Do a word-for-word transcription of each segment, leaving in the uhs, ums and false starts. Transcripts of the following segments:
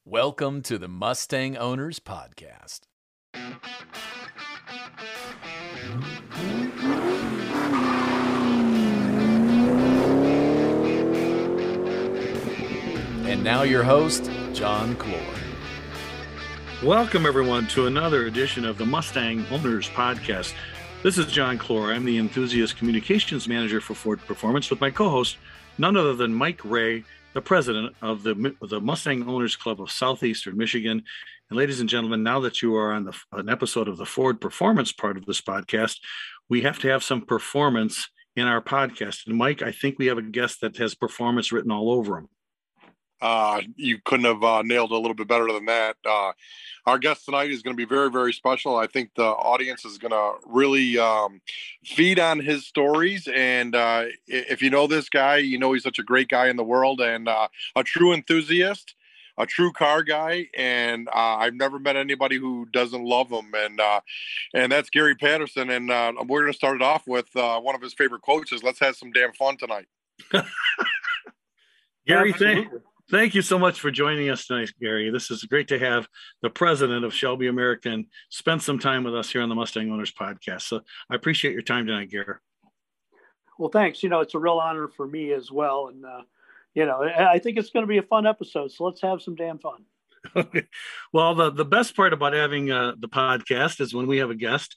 Welcome to the Mustang Owners Podcast. And now your host, John Clore. Welcome, everyone, to another edition of the Mustang Owners Podcast. This is John Clore. I'm the Enthusiast Communications Manager for Ford Performance with my co-host, none other than Mike Ray, the president of the, the Mustang Owners Club of Southeastern Michigan. And ladies and gentlemen, now that you are on the, an episode of the Ford Performance part of this podcast, we have to have some performance in our podcast. And Mike, I think we have a guest that has performance written all over him. Uh, you couldn't have uh, nailed it a little bit better than that. Uh, our guest tonight is going to be very, very special. I think the audience is going to really um, feed on his stories. And uh, if you know this guy, you know he's such a great guy in the world and uh, a true enthusiast, a true car guy. And uh, I've never met anybody who doesn't love him. And uh, and that's Gary Patterson. And uh, we're going to start it off with uh, one of his favorite quotes is, "Let's have some damn fun tonight." Gary, thank Thank you so much for joining us tonight, Gary. This is great to have the president of Shelby American spend some time with us here on the Mustang Owners Podcast. So I appreciate your time tonight, Gary. Well, thanks. You know, it's a real honor for me as well. And, uh, you know, I think it's going to be a fun episode. So let's have some damn fun. Okay. Well, the, the best part about having uh, the podcast is when we have a guest,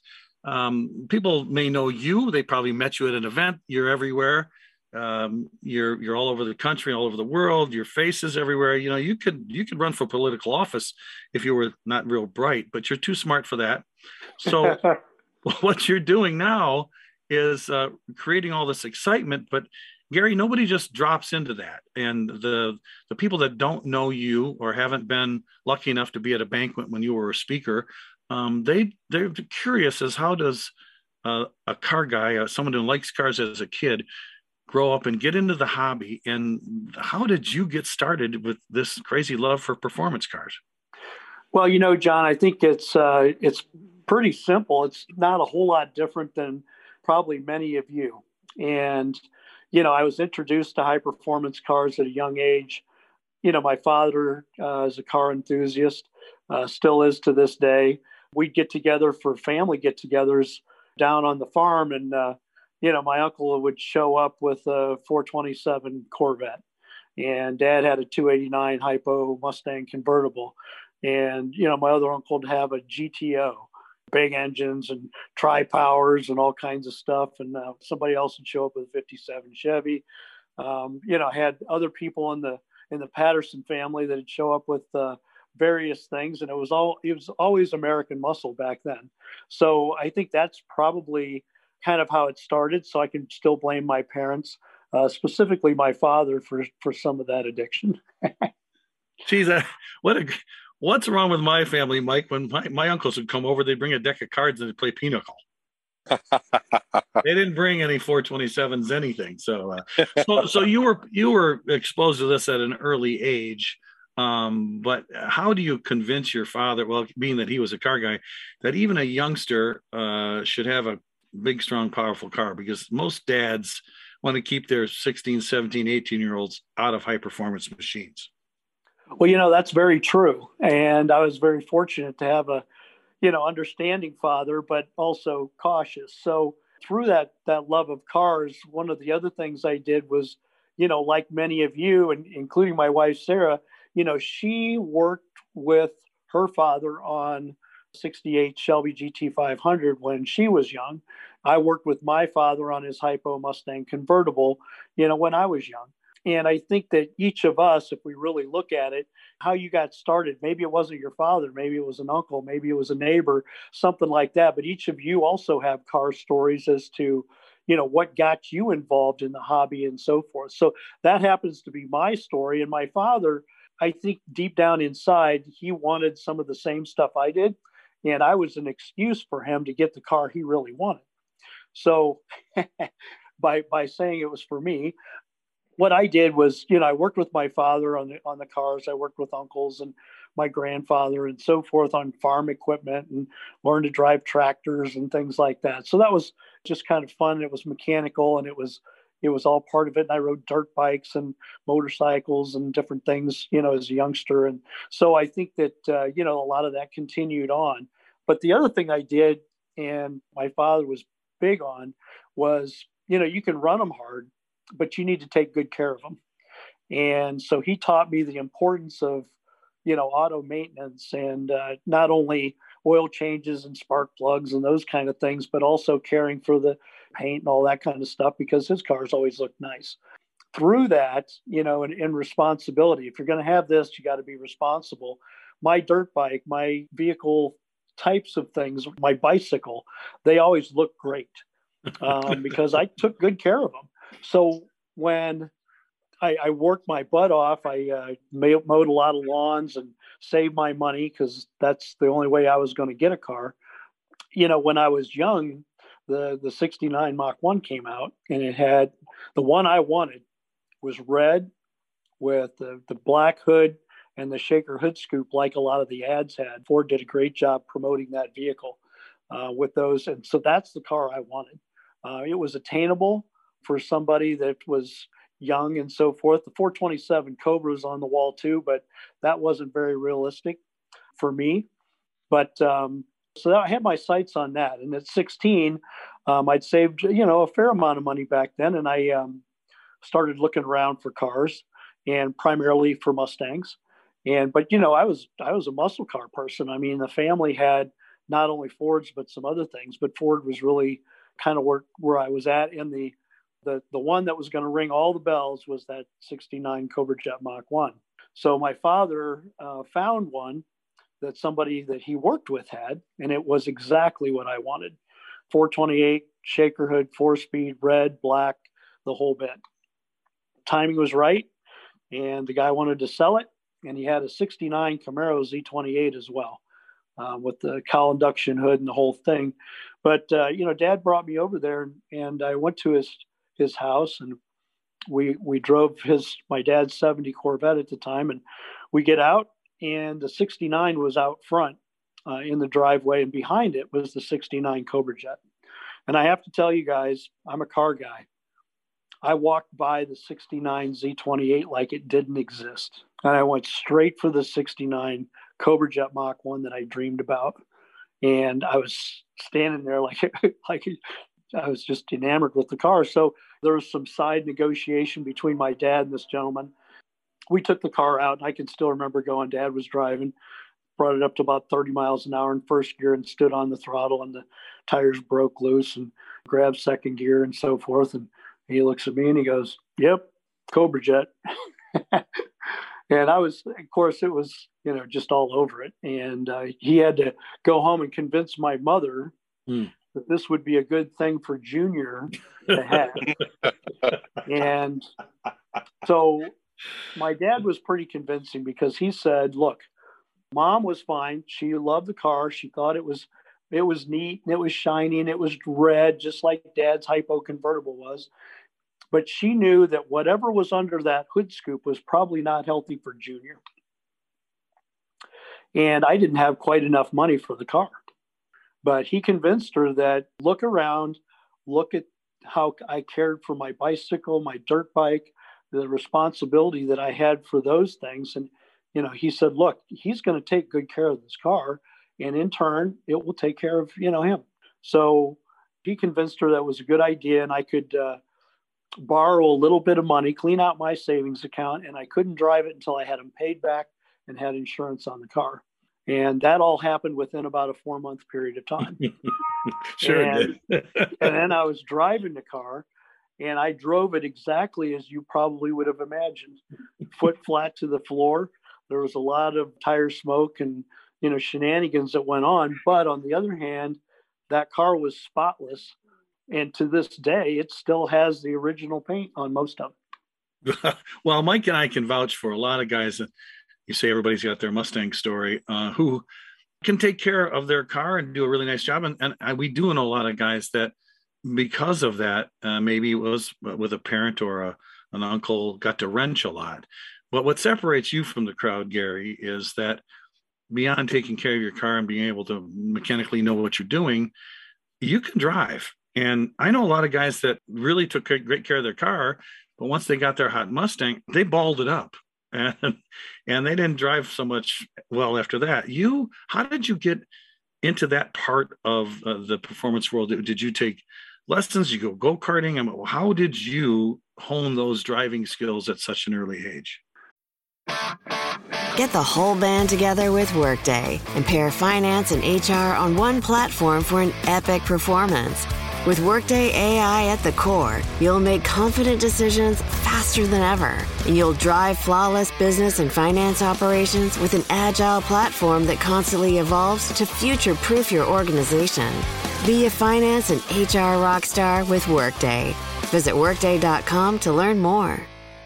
um, people may know you. They probably met you at an event. You're everywhere. Um, you're you're all over the country, all over the world. Your face is everywhere. You know, you could you could run for political office if you were not real bright, but you're too smart for that. So what you're doing now is uh, creating all this excitement. But Gary, nobody just drops into that. And the the people that don't know you or haven't been lucky enough to be at a banquet when you were a speaker, um, they they're curious as how does uh, a car guy, uh, someone who likes cars as a kid, grow up and get into the hobby. And how did you get started with this crazy love for performance cars? Well, you know, John, I think it's uh, it's pretty simple. It's not a whole lot different than probably many of you. And, you know, I was introduced to high performance cars at a young age. You know, my father uh, is a car enthusiast, uh, still is to this day. We'd get together for family get-togethers down on the farm, and uh, you know, my uncle would show up with a four twenty-seven Corvette, and Dad had a two eighty-nine Hypo Mustang convertible. And, you know, my other uncle would have a G T O, big engines and tri-powers and all kinds of stuff. And uh, somebody else would show up with a fifty-seven Chevy. Um, you know, I had other people in the in the Patterson family that would show up with uh, various things. And it was all it was always American muscle back then. So I think that's probably kind of how it started. So I can still blame my parents, uh, specifically my father, for for some of that addiction. Geez, uh, what a, what's wrong with my family, Mike? When my, my uncles would come over, they'd bring a deck of cards and they'd play pinochle. They didn't bring any four twenty-sevens, anything. So, uh, so, so you were you were exposed to this at an early age. Um, but how do you convince your father, well, being that he was a car guy, that even a youngster uh, should have a big, strong, powerful car? Because most dads want to keep their sixteen, seventeen, eighteen year olds out of high performance machines. Well, you know, that's very true. And I was very fortunate to have a, you know, understanding father, but also cautious. So through that, that love of cars, one of the other things I did was, you know, like many of you, and including my wife, Sarah, you know, she worked with her father on sixty-eight Shelby G T five hundred when she was young. I worked with my father on his Hypo Mustang convertible, you know, when I was young. And I think that each of us, if we really look at it, how you got started, maybe it wasn't your father, maybe it was an uncle, maybe it was a neighbor, something like that. But each of you also have car stories as to, you know, what got you involved in the hobby and so forth. So that happens to be my story. And my father, I think deep down inside, he wanted some of the same stuff I did. And I was an excuse for him to get the car he really wanted. So by by saying it was for me, what I did was, you know, I worked with my father on the on the cars. I worked with uncles and my grandfather and so forth on farm equipment, and learned to drive tractors and things like that. So that was just kind of fun. It was mechanical, and it was, it was all part of it. And I rode dirt bikes and motorcycles and different things, you know, as a youngster. And so I think that, uh, you know, a lot of that continued on. But the other thing I did, and my father was big on, was, you know, you can run them hard, but you need to take good care of them. And so he taught me the importance of, you know, auto maintenance, and uh, not only oil changes and spark plugs and those kind of things, but also caring for the paint and all that kind of stuff, because his cars always look nice. Through that, you know, and, and responsibility, if you're going to have this, you got to be responsible. My dirt bike, my vehicle types of things, my bicycle, they always look great um, because I took good care of them. So when I, I worked my butt off, I uh, mowed a lot of lawns and saved my money, because that's the only way I was going to get a car. You know, when I was young, the, the sixty-nine Mach one came out, and it had, the one I wanted was red with the, the black hood and the shaker hood scoop, like a lot of the ads had. Ford did a great job promoting that vehicle uh, with those. And so that's the car I wanted. Uh, it was attainable for somebody that was young and so forth. The four twenty-seven Cobra was on the wall too, but that wasn't very realistic for me. But um, so I had my sights on that. And at sixteen, um, I'd saved, you know, a fair amount of money back then. And I um, started looking around for cars, and primarily for Mustangs. And, but, you know, I was, I was a muscle car person. I mean, the family had not only Fords, but some other things, but Ford was really kind of where, where I was at. And the, the, the one that was going to ring all the bells was that sixty-nine Cobra Jet Mach one. So my father uh, found one that somebody that he worked with had, and it was exactly what I wanted. four twenty-eight, shaker hood, four speed, red, black, the whole bit. Timing was right, and the guy wanted to sell it. And he had a sixty-nine Camaro Z twenty-eight as well, uh, with the cowl induction hood and the whole thing. But, uh, you know, Dad brought me over there, and I went to his his house, and we we drove his my dad's seventy Corvette at the time, and we get out, and the sixty-nine was out front uh, in the driveway, and behind it was the sixty-nine Cobra Jet. And I have to tell you guys, I'm a car guy. I walked by the sixty-nine Z twenty-eight like it didn't exist. And I went straight for the sixty-nine Cobra Jet Mach one that I dreamed about. And I was standing there like, like I was just enamored with the car. So there was some side negotiation between my dad and this gentleman. We took the car out, and I can still remember going, Dad was driving, brought it up to about thirty miles an hour in first gear, and stood on the throttle, and the tires broke loose, and grabbed second gear and so forth. And he looks at me and he goes, "Yep, Cobra Jet." And I was, of course, it was, you know, just all over it. And uh, he had to go home and convince my mother hmm. that this would be a good thing for Junior to have. And so my dad was pretty convincing, because he said, look, Mom was fine. She loved the car. She thought it was, it was neat, and it was shiny, and it was red, just like Dad's hypo convertible was. But she knew that whatever was under that hood scoop was probably not healthy for Junior. And I didn't have quite enough money for the car. But he convinced her that, look around, look at how I cared for my bicycle, my dirt bike, the responsibility that I had for those things. And, you know, he said, look, he's going to take good care of this car, and in turn, it will take care of, you know, him. So he convinced her that was a good idea, and I could uh, borrow a little bit of money, clean out my savings account, and I couldn't drive it until I had them paid back and had insurance on the car. And that all happened within about a four month period of time. Sure and, did. And then I was driving the car, and I drove it exactly as you probably would have imagined. Foot flat to the floor. There was a lot of tire smoke and, you know, shenanigans that went on. But on the other hand, that car was spotless. And to this day, it still has the original paint on most of it. Well, Mike and I can vouch for a lot of guys that you say everybody's got their Mustang story, uh, who can take care of their car and do a really nice job. And, and I, we do know a lot of guys that, because of that, uh, maybe it was with a parent or a, an uncle, got to wrench a lot. But what separates you from the crowd, Gary, is that beyond taking care of your car and being able to mechanically know what you're doing, you can drive. And I know a lot of guys that really took great care of their car, but once they got their hot Mustang, they balled it up. And, and they didn't drive so much well after that. You, how did you get into that part of uh, the performance world? Did you take lessons? Did you go go-karting? I mean, how did you hone those driving skills at such an early age? Get the whole band together with Workday and pair finance and H R on one platform for an epic performance. With Workday A I at the core, you'll make confident decisions faster than ever, and you'll drive flawless business and finance operations with an agile platform that constantly evolves to future-proof your organization. Be a finance and H R rockstar with Workday. Visit workday dot com to learn more.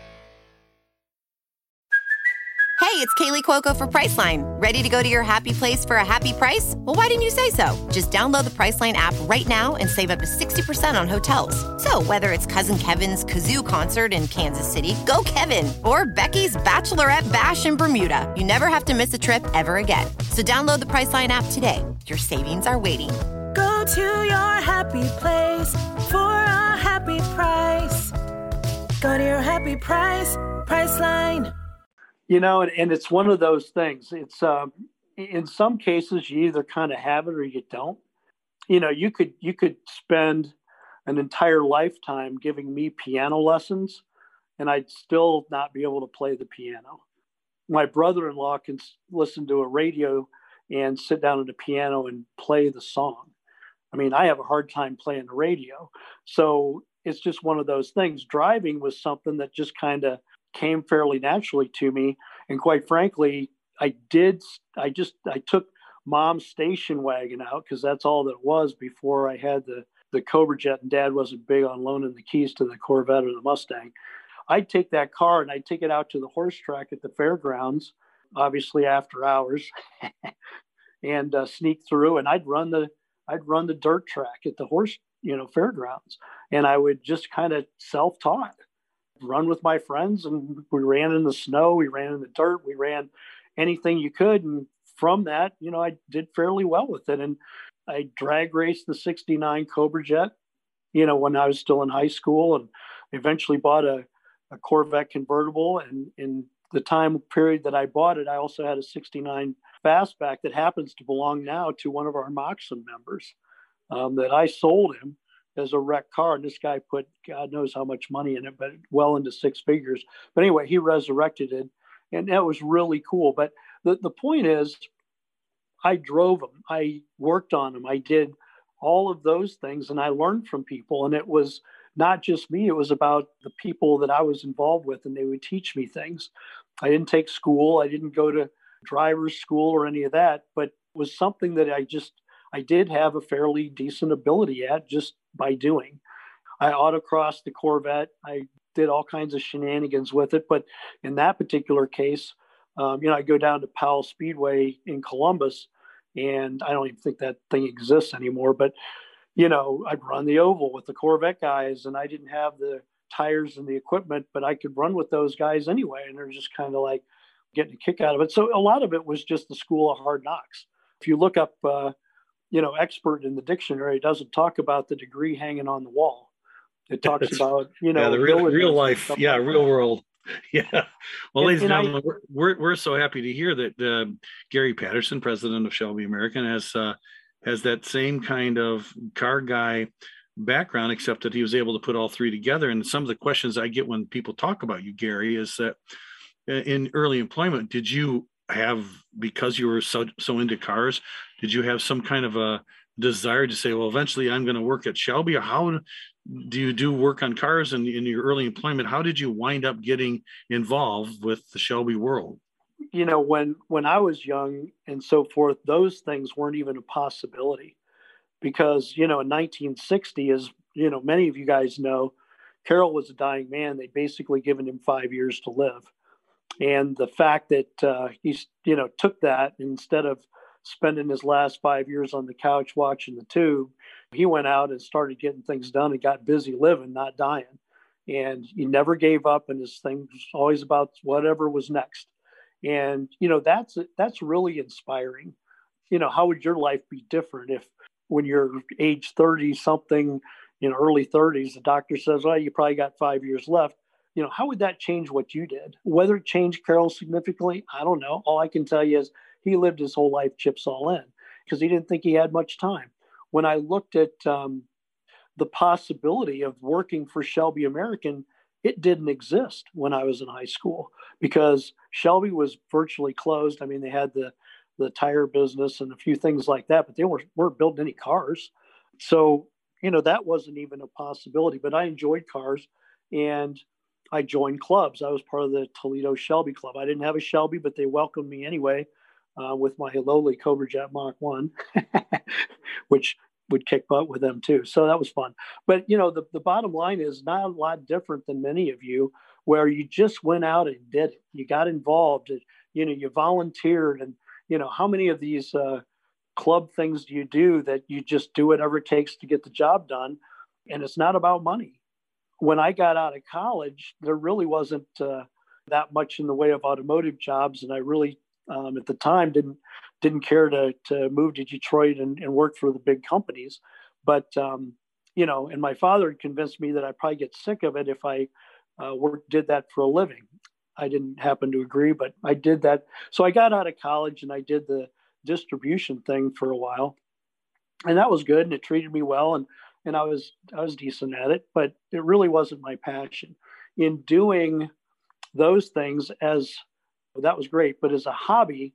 Hey, it's Kaylee Cuoco for Priceline. Ready to go to your happy place for a happy price? Well, why didn't you say so? Just download the Priceline app right now and save up to sixty percent on hotels. So whether it's Cousin Kevin's Kazoo Concert in Kansas City, go Kevin, or Becky's Bachelorette Bash in Bermuda, you never have to miss a trip ever again. So download the Priceline app today. Your savings are waiting. Go to your happy place for a happy price. Go to your happy price, Priceline. You know, and, and it's one of those things. It's um, in some cases you either kind of have it or you don't. You know, you could you could spend an entire lifetime giving me piano lessons, and I'd still not be able to play the piano. My brother-in-law can listen to a radio and sit down at a piano and play the song. I mean, I have a hard time playing the radio. So it's just one of those things. Driving was something that just kind of came fairly naturally to me. And quite frankly, I did, I just, I took mom's station wagon out because that's all that it was before I had the, the Cobra Jet, and dad wasn't big on loaning the keys to the Corvette or the Mustang. I'd take that car and I'd take it out to the horse track at the fairgrounds, obviously after hours, and uh, sneak through, and I'd run the, I'd run the dirt track at the horse, you know, fairgrounds. And I would just kind of self-taught. Run with my friends, and we ran in the snow, we ran in the dirt, we ran anything you could. And from that, you know, I did fairly well with it. And I drag raced the sixty-nine Cobra Jet, you know, when I was still in high school, and eventually bought a, a Corvette convertible. And in the time period that I bought it, I also had a sixty-nine Fastback that happens to belong now to one of our Moxon members um, that I sold him as a wrecked car. And this guy put God knows how much money in it, but well into six figures. But anyway, he resurrected it, and that was really cool. But the, the point is, I drove them, I worked on them, I did all of those things, and I learned from people. And it was not just me, it was about the people that I was involved with, and they would teach me things. I didn't take school, I didn't go to driver's school or any of that, but it was something that I just I did have a fairly decent ability at just by doing. I autocrossed the Corvette. I did all kinds of shenanigans with it. But in that particular case, um, you know, I go down to Powell Speedway in Columbus, and I don't even think that thing exists anymore. But, you know, I'd run the oval with the Corvette guys, and I didn't have the tires and the equipment, but I could run with those guys anyway. And they're just kind of like getting a kick out of it. So a lot of it was just the school of hard knocks. If you look up, uh, you know, expert in the dictionary, it doesn't talk about the degree hanging on the wall. It talks about, you know, yeah, the real, real life. Yeah. Like real that. world. Yeah. Well, and, ladies and, and gentlemen, I, we're, we're so happy to hear that uh, Gary Patterson, president of Shelby American, has, uh, has that same kind of car guy background, except that he was able to put all three together. And some of the questions I get when people talk about you, Gary, is that in early employment, did you have, because you were so so into cars, did you have some kind of a desire to say, well, eventually I'm going to work at Shelby? Or how do you do work on cars in, in your early employment? How did you wind up getting involved with the Shelby world? You know, when when I was young and so forth, those things weren't even a possibility, because, you know, in nineteen sixty, as you know, many of you guys know, Carroll was a dying man. They'd basically given him five years to live. And the fact that uh, he, you know, took that, instead of spending his last five years on the couch watching the tube, he went out and started getting things done and got busy living, not dying. And he never gave up, and his thing was always about whatever was next. And, you know, that's that's really inspiring. You know, how would your life be different if when you're age thirty something, you know, early thirties, the doctor says, well, you probably got five years left. You know, how would that change what you did? Whether it changed Carroll significantly, I don't know. All I can tell you is he lived his whole life chips all in because he didn't think he had much time. When I looked at um, the possibility of working for Shelby American, it didn't exist when I was in high school because Shelby was virtually closed. I mean, they had the the tire business and a few things like that, but they weren't, weren't building any cars. So, you know, that wasn't even a possibility, but I enjoyed cars and I joined clubs. I was part of the Toledo Shelby Club. I didn't have a Shelby, but they welcomed me anyway uh, with my lowly Cobra Jet Mach one, which would kick butt with them too. So that was fun. But, you know, the, the bottom line is not a lot different than many of you where you just went out and did it. You got involved, you know, you volunteered. And, you know, how many of these uh, club things do you do that you just do whatever it takes to get the job done? And it's not about money. When I got out of college, there really wasn't uh, that much in the way of automotive jobs. And I really, um, at the time, didn't didn't care to to move to Detroit and, and work for the big companies. But, um, you know, and my father convinced me that I'd probably get sick of it if I uh, worked, did that for a living. I didn't happen to agree, but I did that. So I got out of college and I did the distribution thing for a while. And that was good. And it treated me well. And, and I was, I was decent at it, but it really wasn't my passion. In doing those things, as well, that was great. But as a hobby,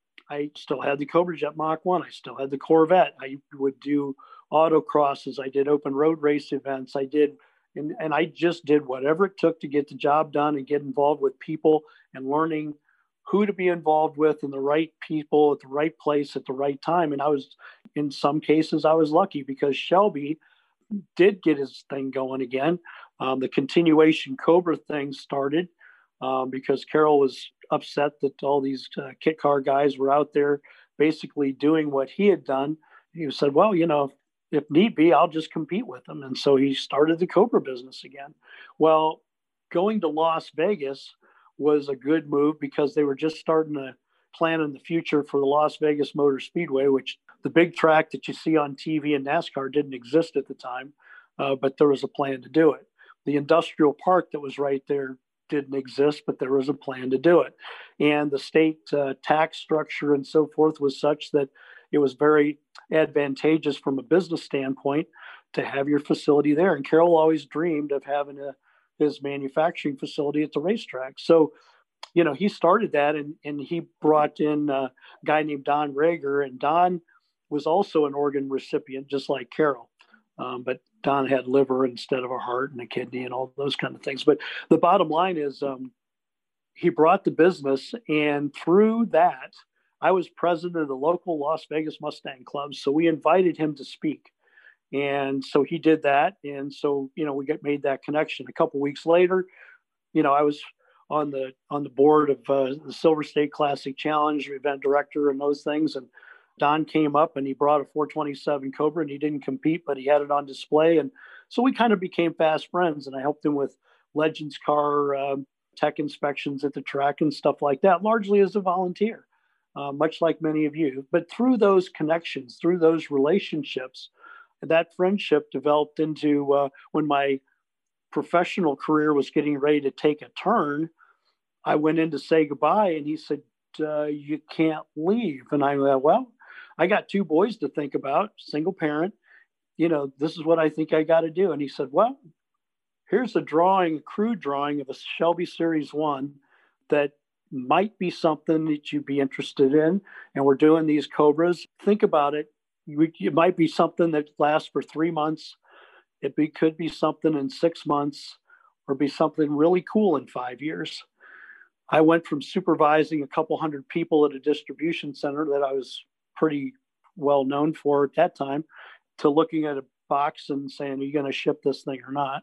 I still had the Cobra Jet Mach one. I still had the Corvette. I would do autocrosses. I did open road race events. I did And, and I just did whatever it took to get the job done and get involved with people and learning who to be involved with and the right people at the right place at the right time. And I was, in some cases, I was lucky because Shelby did get his thing going again. Um, the continuation Cobra thing started um, because Carroll was upset that all these uh, kit car guys were out there basically doing what he had done. He said, well, you know, if need be, I'll just compete with them. And so he started the Cobra business again. Well, going to Las Vegas was a good move because they were just starting to plan in the future for the Las Vegas Motor Speedway, which the big track that you see on T V and NASCAR didn't exist at the time, uh, but there was a plan to do it. The industrial park that was right there didn't exist, but there was a plan to do it. And the state uh, tax structure and so forth was such that it was very advantageous from a business standpoint to have your facility there. And Carroll always dreamed of having a, his manufacturing facility at the racetrack. So, you know, he started that and, and he brought in a guy named Don Rager, and Don was also an organ recipient, just like Carroll. Um, but Don had liver instead of a heart and a kidney and all those kind of things. But the bottom line is um, he brought the business, and through that, I was president of the local Las Vegas Mustang Club. So we invited him to speak. And so he did that. And so, you know, we got made that connection. A couple of weeks later, you know, I was on the on the board of uh, the Silver State Classic Challenge, event director and those things. And Don came up and he brought a four twenty-seven Cobra, and he didn't compete, but he had it on display. And so we kind of became fast friends, and I helped him with Legends car uh, tech inspections at the track and stuff like that, largely as a volunteer. Uh, much like many of you. But through those connections, through those relationships, that friendship developed into uh, when my professional career was getting ready to take a turn, I went in to say goodbye, and he said, uh, you can't leave. And I went, well, I got two boys to think about, single parent. You know, this is what I think I got to do. And he said, well, here's a drawing, a crude drawing of a Shelby Series one that might be something that you'd be interested in. And we're doing these Cobras. Think about it. It might be something that lasts for three months. It be, could be something in six months or be something really cool in five years. I went from supervising a couple hundred people at a distribution center that I was pretty well known for at that time to looking at a box and saying, are you going to ship this thing or not?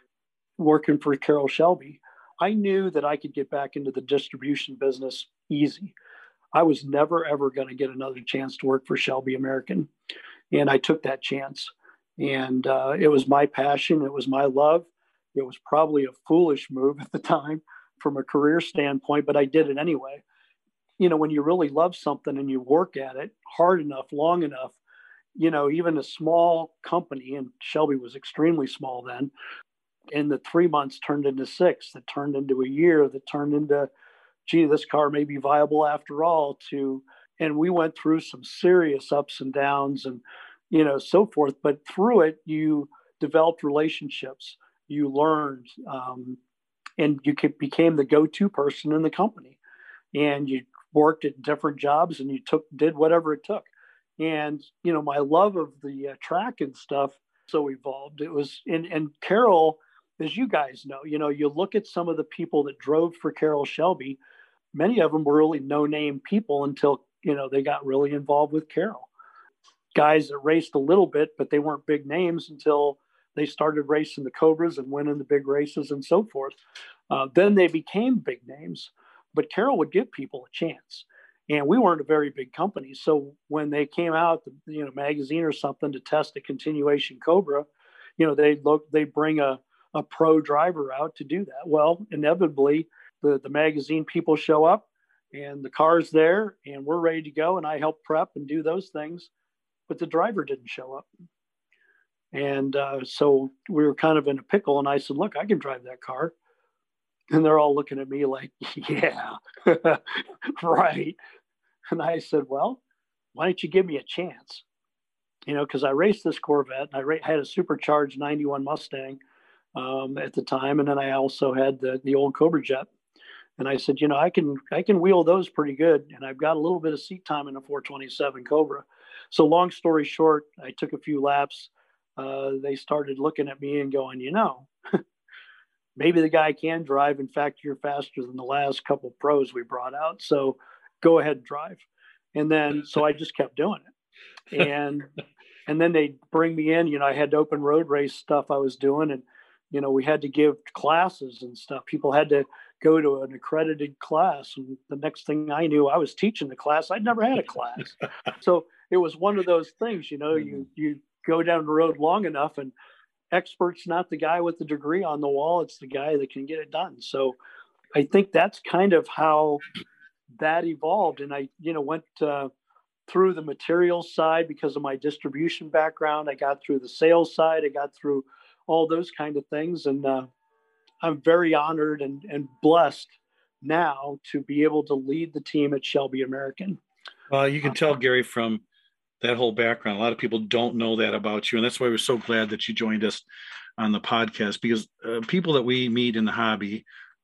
Working for Carroll Shelby. I knew that I could get back into the distribution business easy. I was never, ever going to get another chance to work for Shelby American. And I took that chance. And uh, it was my passion. It was my love. It was probably a foolish move at the time from a career standpoint, but I did it anyway. You know, when you really love something and you work at it hard enough, long enough, you know, even a small company, and Shelby was extremely small then, in the three months turned into six, that turned into a year, that turned into, gee, this car may be viable after all, to, and we went through some serious ups and downs and, you know, so forth. But through it, you developed relationships, you learned, um, and you became the go-to person in the company. And you worked at different jobs and you took, did whatever it took. And, you know, my love of the uh, track and stuff so evolved. It was, and, and Carroll, as you guys know, you know, you look at some of the people that drove for Carroll Shelby, many of them were really no-name people until, you know, they got really involved with Carroll. Guys that raced a little bit, but they weren't big names until they started racing the Cobras and winning the big races and so forth. Uh, then they became big names, but Carroll would give people a chance. And we weren't a very big company. So when they came out, you know, magazine or something to test a continuation Cobra, you know, they look, they bring a, a pro driver out to do that. Well, inevitably the, the magazine people show up and the car's there and we're ready to go. And I help prep and do those things, but the driver didn't show up. And uh, so we were kind of in a pickle. And I said, look, I can drive that car. And they're all looking at me like, yeah, right. And I said, well, why don't you give me a chance? You know, because I raced this Corvette. And I ra- had a supercharged ninety-one Mustang um, at the time. And then I also had the, the old Cobra Jet. And I said, you know, I can I can wheel those pretty good. And I've got a little bit of seat time in a four twenty-seven Cobra. So long story short, I took a few laps. Uh, they started looking at me and going, you know, maybe the guy can drive. In fact, you're faster than the last couple of pros we brought out. So go ahead and drive. And then, so I just kept doing it. And, and then they bring me in, you know, I had open road race stuff I was doing. And, you know, we had to give classes and stuff. People had to go to an accredited class. And the next thing I knew, I was teaching the class. I'd never had a class. So it was one of those things, you know, you, you go down the road long enough and expert's not the guy with the degree on the wall. It's the guy that can get it done. So I think that's kind of how that evolved. And I, you know, went uh, through the materials side because of my distribution background. I got through the sales side. I got through all those kind of things. And uh, I'm very honored and, and blessed now to be able to lead the team at Shelby American. Well, you can tell, Gary, from that whole background, a lot of people don't know that about you. And that's why we're so glad that you joined us on the podcast, because uh, people that we meet in the hobby,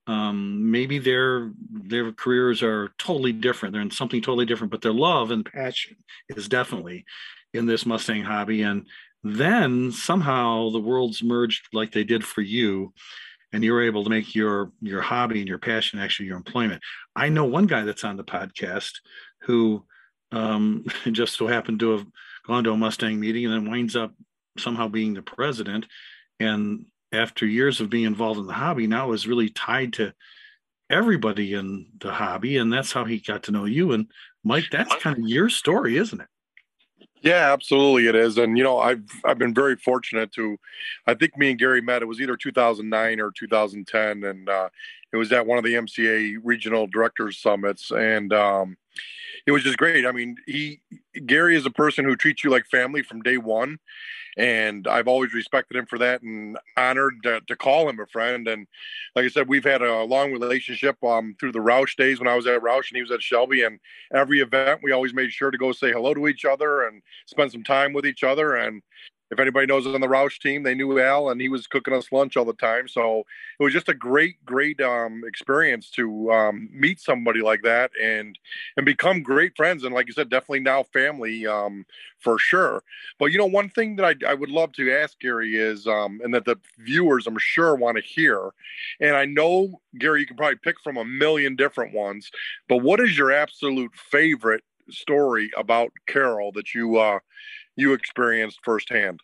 um, maybe their, their careers are totally different. They're in something totally different, but their love and passion is definitely in this Mustang hobby. And then somehow the worlds merged like they did for you. And you were able to make your, your hobby and your passion actually your employment. I know one guy that's on the podcast who um, just so happened to have gone to a Mustang meeting and then winds up somehow being the president. And after years of being involved in the hobby, now is really tied to everybody in the hobby. And that's how he got to know you. And Mike, that's kind of your story, isn't it? Yeah, absolutely it is. And, you know, I've I've been very fortunate to, I think me and Gary met, it was either two thousand nine or two thousand ten. And uh, it was at one of the M C A regional directors summits. And um, it was just great. I mean, he, Gary is a person who treats you like family from day one. And I've always respected him for that and honored to, to call him a friend. And like I said, we've had a long relationship um, through the Roush days when I was at Roush and he was at Shelby. And every event, we always made sure to go say hello to each other and spend some time with each other. And if anybody knows on the Roush team, they knew Al and he was cooking us lunch all the time. So it was just a great, great um, experience to um, meet somebody like that and and become great friends. And like you said, definitely now family um, for sure. But, you know, one thing that I, I would love to ask Gary is, um, and that the viewers, I'm sure, want to hear. And I know, Gary, you can probably pick from a million different ones, but what is your absolute favorite story about Carroll that you uh, you experienced firsthand?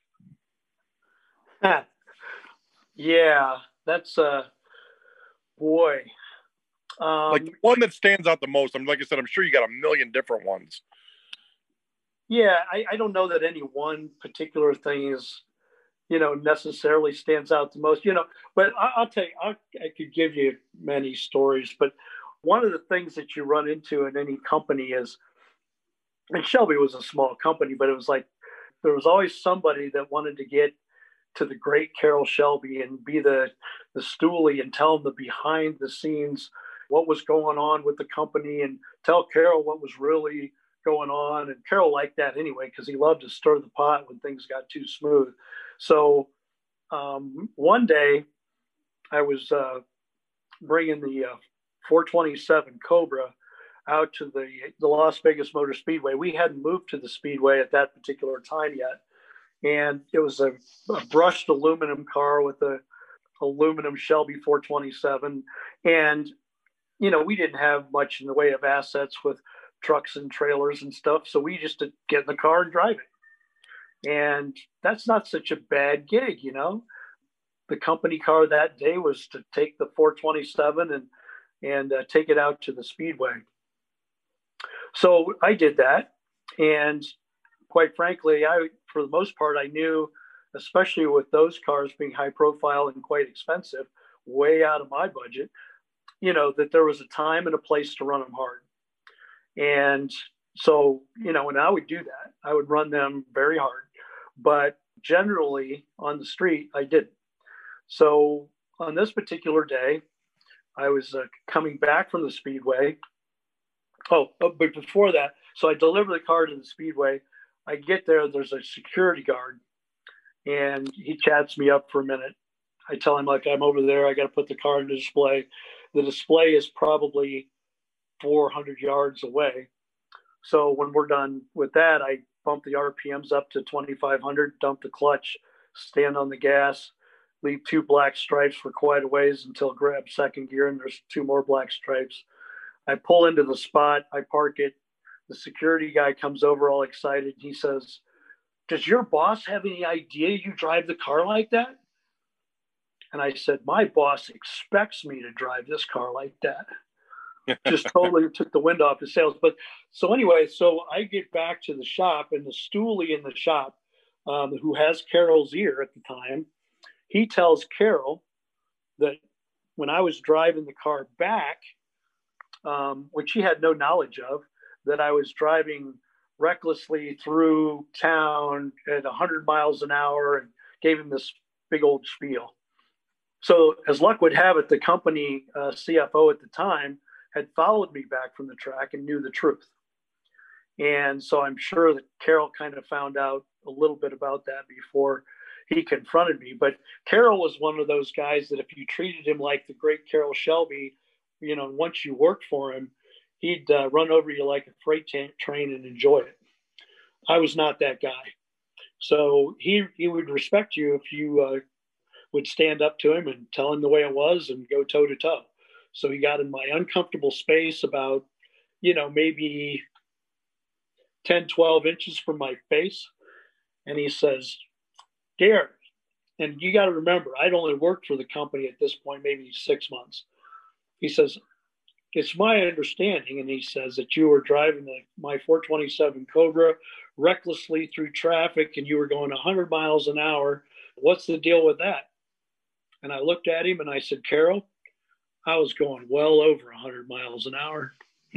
Yeah, that's a uh, boy. Um, like one that stands out the most. I'm like I said, I'm sure you got a million different ones. Yeah, I, I don't know that any one particular thing is, you know, necessarily stands out the most. You know, but I, I'll tell you, I, I could give you many stories. But one of the things that you run into in any company is, and Shelby was a small company, but it was like there was always somebody that wanted to get to the great Carroll Shelby and be the, the stoolie and tell him the behind the scenes, what was going on with the company, and tell Carroll what was really going on. And Carroll liked that anyway, because he loved to stir the pot when things got too smooth. So um, one day I was uh, bringing the uh, four twenty-seven Cobra out to the, the Las Vegas Motor Speedway. We hadn't moved to the Speedway at that particular time yet. And it was a, a brushed aluminum car with a aluminum Shelby four twenty-seven. And, you know, we didn't have much in the way of assets with trucks and trailers and stuff. So we just did get in the car and drive it. And that's not such a bad gig, you know. The company car that day was to take the four twenty-seven and, and uh, take it out to the Speedway. So I did that. And quite frankly, I, for the most part, I knew, especially with those cars being high profile and quite expensive, way out of my budget, you know, that there was a time and a place to run them hard. And so, you know, and I would do that. I would run them very hard, but generally on the street, I didn't. So on this particular day, I was uh, coming back from the Speedway. Oh, oh, but before that, so I deliver the car to the Speedway. I get there, there's a security guard, and he chats me up for a minute. I tell him, like, I'm over there. I got to put the car in the display. The display is probably four hundred yards away. So when we're done with that, I bump the R P Ms up to twenty-five hundred, dump the clutch, stand on the gas, leave two black stripes for quite a ways until grab second gear, and there's two more black stripes. I pull into the spot. I park it. The security guy comes over all excited. He says, "Does your boss have any idea you drive the car like that?" And I said, "My boss expects me to drive this car like that." Just totally took the wind off his sails. But so anyway, so I get back to the shop, and the stoolie in the shop, um, who has Carroll's ear at the time, he tells Carroll that when I was driving the car back, um, which he had no knowledge of, that I was driving recklessly through town at one hundred miles an hour, and gave him this big old spiel. So as luck would have it, the company uh, C F O at the time had followed me back from the track and knew the truth. And so I'm sure that Carroll kind of found out a little bit about that before he confronted me. But Carroll was one of those guys that if you treated him like the great Carroll Shelby, you know, once you worked for him, he'd uh, run over you like a freight t- train and enjoy it. I was not that guy. So he, he would respect you if you uh, would stand up to him and tell him the way it was and go toe to toe. So he got in my uncomfortable space about, you know, maybe ten, twelve inches from my face. And he says, "Gary," and you got to remember, I'd only worked for the company at this point, maybe six months. He says, "It's my understanding," and he says, "that you were driving the, my four twenty-seven Cobra recklessly through traffic and you were going one hundred miles an hour. What's the deal with that?" And I looked at him and I said, "Carroll, I was going well over one hundred miles an hour."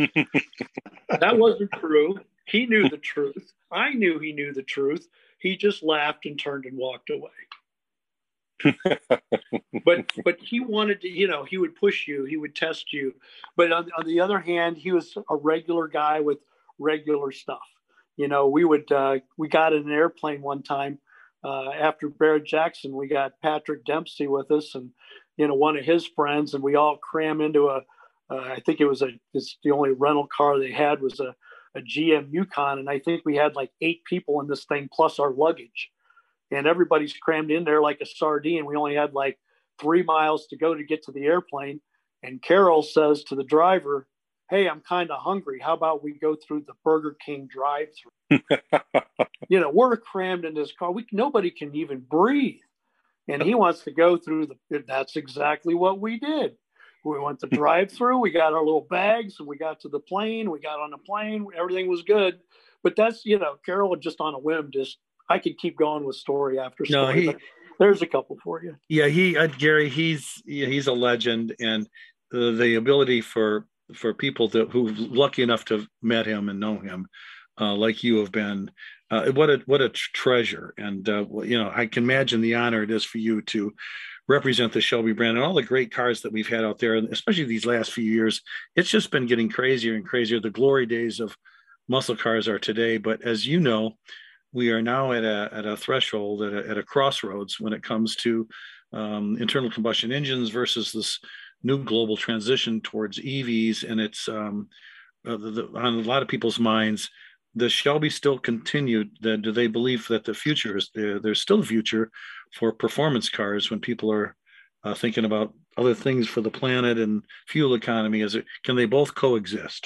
That wasn't true. He knew the truth. I knew he knew the truth. He just laughed and turned and walked away. but but he wanted to, you know, he would push you, he would test you. But on, on the other hand, he was a regular guy with regular stuff. You know, we would uh, we got in an airplane one time uh, after Barrett Jackson. We got Patrick Dempsey with us, and you know, one of his friends, and we all cram into a. Uh, I think it was a. It's the only rental car they had was a, a G M Yukon, and I think we had like eight people in this thing plus our luggage. And everybody's crammed in there like a sardine. We only had like three miles to go to get to the airplane. And Carroll says to the driver, "Hey, I'm kind of hungry. How about we go through the Burger King drive-thru?" You know, we're crammed in this car. We nobody can even breathe. And he wants to go through the, that's exactly what we did. We went to drive-thru. We got our little bags and we got to the plane. We got on the plane. Everything was good. But that's, you know, Carroll just on a whim, just, I could keep going with story after story. No, he, but there's a couple for you. Yeah, he, uh, Gary, he's yeah, he's a legend, and the, the ability for for people to who lucky enough to have met him and know him, uh, like you have been. Uh, what a what a treasure. And, uh, you know, I can imagine the honor it is for you to represent the Shelby brand and all the great cars that we've had out there, and especially these last few years. It's just been getting crazier and crazier. The glory days of muscle cars are today. But as you know, we are now at a at a threshold, at a, at a crossroads when it comes to um, internal combustion engines versus this new global transition towards E Vs. And it's um, uh, the, the, on a lot of people's minds, the Shelby still continued. That do they believe that the future is there? There's still a future for performance cars when people are uh, thinking about other things for the planet and fuel economy. Is it, can they both coexist?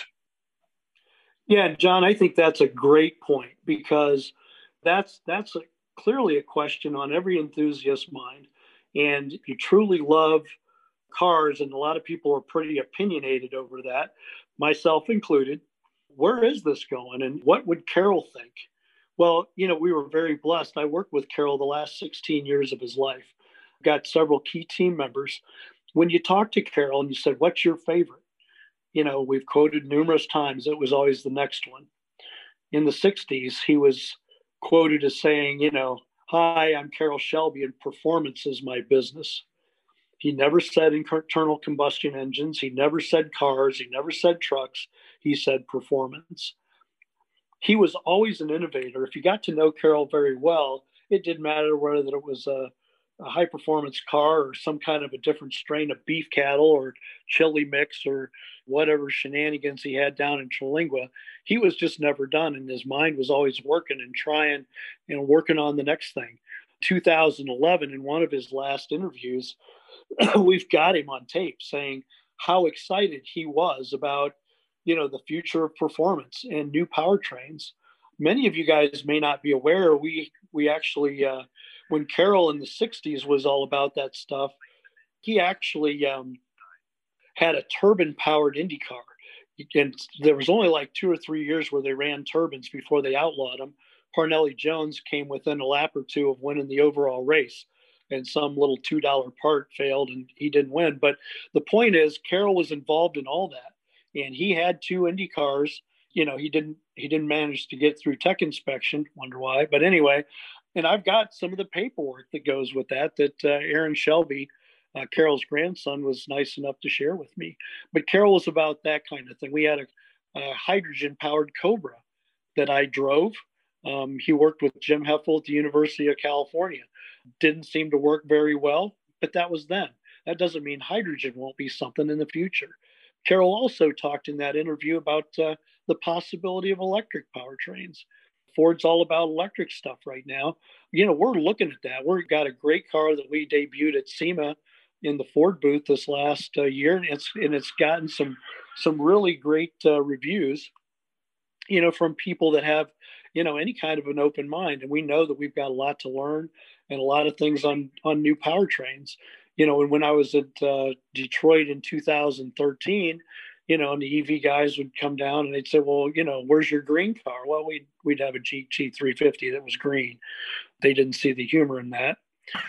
Yeah, John, I think that's a great point, because that's that's a, clearly a question on every enthusiast's mind. And if you truly love cars, and a lot of people are pretty opinionated over that, myself included, where is this going? And what would Carroll think? Well, you know, we were very blessed. I worked with Carroll the last sixteen years of his life. Got several key team members. When you talk to Carroll and you said, what's your favorite? You know, we've quoted numerous times, it was always the next one. In the sixties, he was quoted as saying, you know, hi, I'm Carroll Shelby and performance is my business. He never said internal combustion engines. He never said cars. He never said trucks. He said performance. He was always an innovator. If you got to know Carroll very well, it didn't matter whether it was a, a high performance car or some kind of a different strain of beef cattle or chili mix or whatever shenanigans he had down in Terlingua. He was just never done. And his mind was always working and trying and working on the next thing. two thousand eleven, in one of his last interviews, we've got him on tape saying how excited he was about, you know, the future of performance and new powertrains. Many of you guys may not be aware, we we actually, uh, when Carroll in the sixties was all about that stuff, he actually um, had a turbine-powered Indy car. And there was only like two or three years where they ran turbines before they outlawed them. Parnelli Jones came within a lap or two of winning the overall race, and some little two dollar part failed and he didn't win. But the point is, Carroll was involved in all that. And he had two Indy cars. You know, he didn't he didn't manage to get through tech inspection. Wonder why. But anyway, and I've got some of the paperwork that goes with that, that uh, Aaron Shelby, uh, Carroll's grandson, was nice enough to share with me. But Carroll was about that kind of thing. We had a, a hydrogen-powered Cobra that I drove. Um, he worked with Jim Heffel at the University of California. Didn't seem to work very well, but that was then. That doesn't mean hydrogen won't be something in the future. Carroll also talked in that interview about uh, the possibility of electric powertrains. Ford's all about electric stuff right now. You know, we're looking at that. We've got a great car that we debuted at SEMA in the Ford booth this last uh, year, and it's and it's gotten some some really great uh, reviews, you know, from people that have, you know, any kind of an open mind. And we know that we've got a lot to learn and a lot of things on on new powertrains. You know, and when I was at uh, Detroit in two thousand thirteen, you know, and the E V guys would come down and they'd say, well, you know, where's your green car? Well, we'd, we'd have a G three fifty that was green. They didn't see the humor in that.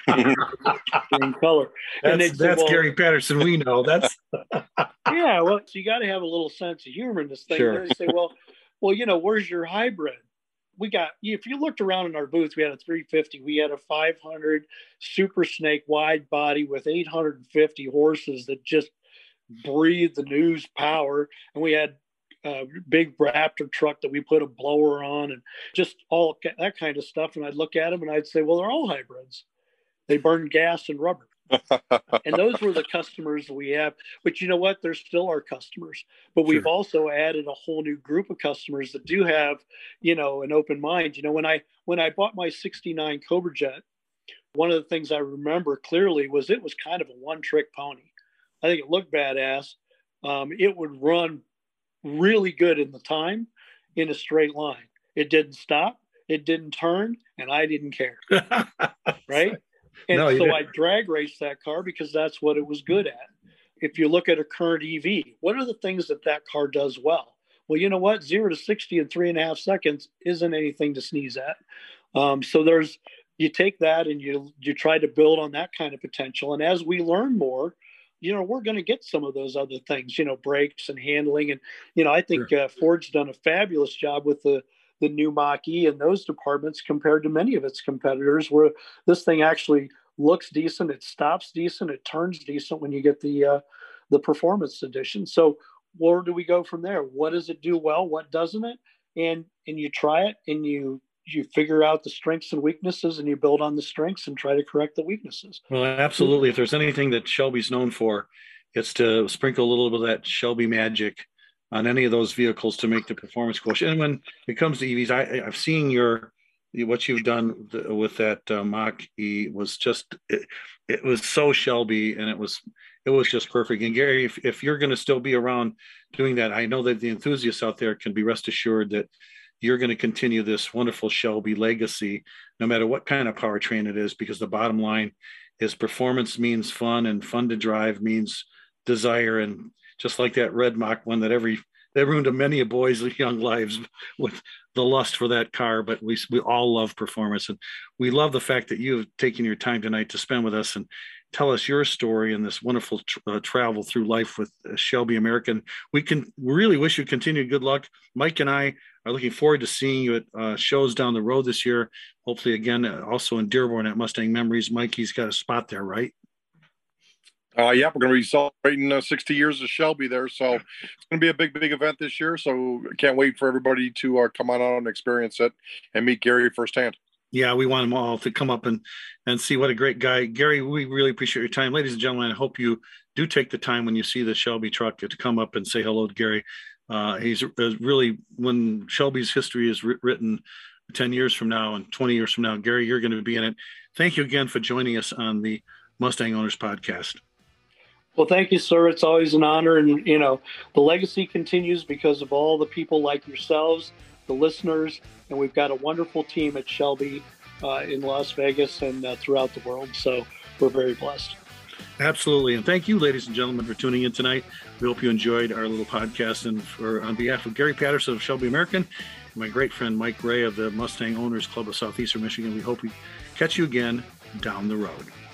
Green color. That's, and that's say, well, Gary Patterson. We know that's. Yeah. Well, so you got to have a little sense of humor in this thing. Sure. They say, well, well, you know, where's your hybrid? We got, if you looked around in our booth, we had a three fifty, we had a five hundred Super Snake wide body with eight hundred fifty horses that just breathed the news power. And we had a big Raptor truck that we put a blower on and just all that kind of stuff. And I'd look at them and I'd say, well, they're all hybrids. They burn gas and rubber. And those were the customers that we have. But you know what? They're still our customers. But we've Sure. also added a whole new group of customers that do have, you know, an open mind. You know, when I when I bought my sixty-nine Cobra Jet, one of the things I remember clearly was it was kind of a one-trick pony. I think it looked badass. Um, it would run really good in the time in a straight line. It didn't stop. It didn't turn, and I didn't care. Right? And No, you so didn't. I drag raced that car because that's what it was good at. If you look at a current E V, what are the things that that car does well? Well, you know what? Zero to sixty in three and a half seconds isn't anything to sneeze at. Um, so there's, you take that and you you try to build on that kind of potential. And as we learn more, you know, we're going to get some of those other things, you know, brakes and handling. And, you know, I think uh, Ford's done a fabulous job with the the new Mach-E in those departments compared to many of its competitors, where this thing actually looks decent, it stops decent, it turns decent when you get the uh, the performance edition. So where do we go from there? What does it do well? What doesn't it? And and you try it and you you figure out the strengths and weaknesses, and you build on the strengths and try to correct the weaknesses. Well, absolutely. If there's anything that Shelby's known for, it's to sprinkle a little bit of that Shelby magic on any of those vehicles to make the performance quotient. And when it comes to E Vs, I, I've seen your what you've done with that uh, Mach-E was just it, it was so Shelby, and it was it was just perfect. And Gary, if, if you're going to still be around doing that, I know that the enthusiasts out there can be rest assured that you're going to continue this wonderful Shelby legacy, no matter what kind of powertrain it is, because the bottom line is performance means fun, and fun to drive means desire. And just like that red Mach one that every that ruined many a boy's young lives with the lust for that car, but we we all love performance, and we love the fact that you have taken your time tonight to spend with us and tell us your story and this wonderful tr- uh, travel through life with uh, Shelby American. We can really wish you continued good luck. Mike and I are looking forward to seeing you at uh, shows down the road this year. Hopefully, again, uh, also in Dearborn at Mustang Memories. Mikey's got a spot there, right? Uh, yeah, we're going to be celebrating uh, sixty years of Shelby there. So it's going to be a big, big event this year. So can't wait for everybody to uh, come on out and experience it and meet Gary firsthand. Yeah, we want them all to come up and, and see what a great guy. Gary, we really appreciate your time. Ladies and gentlemen, I hope you do take the time when you see the Shelby truck to come up and say hello to Gary. Uh, he's really, when Shelby's history is written ten years from now and twenty years from now, Gary, you're going to be in it. Thank you again for joining us on the Mustang Owners Podcast. Well, thank you, sir. It's always an honor. And, you know, the legacy continues because of all the people like yourselves, the listeners, and we've got a wonderful team at Shelby uh, in Las Vegas and uh, throughout the world. So we're very blessed. Absolutely. And thank you, ladies and gentlemen, for tuning in tonight. We hope you enjoyed our little podcast. And for on behalf of Gary Patterson of Shelby American, and my great friend Mike Ray of the Mustang Owners Club of Southeastern Michigan, we hope we catch you again down the road.